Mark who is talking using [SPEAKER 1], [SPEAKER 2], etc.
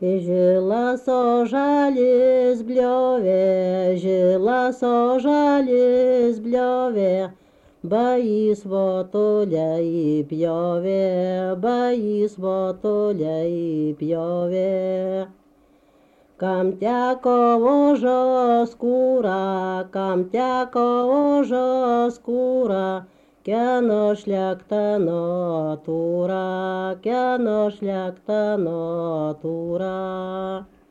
[SPEAKER 1] Žila sožalis bliovė, žila sožalis bliovė, bajis votulę įpjovė, bajis votulę įpjovė. Kam teko ožo skūra, kam teko ožo skūra, kieno šlekta natūra, kieno šlekta natūra.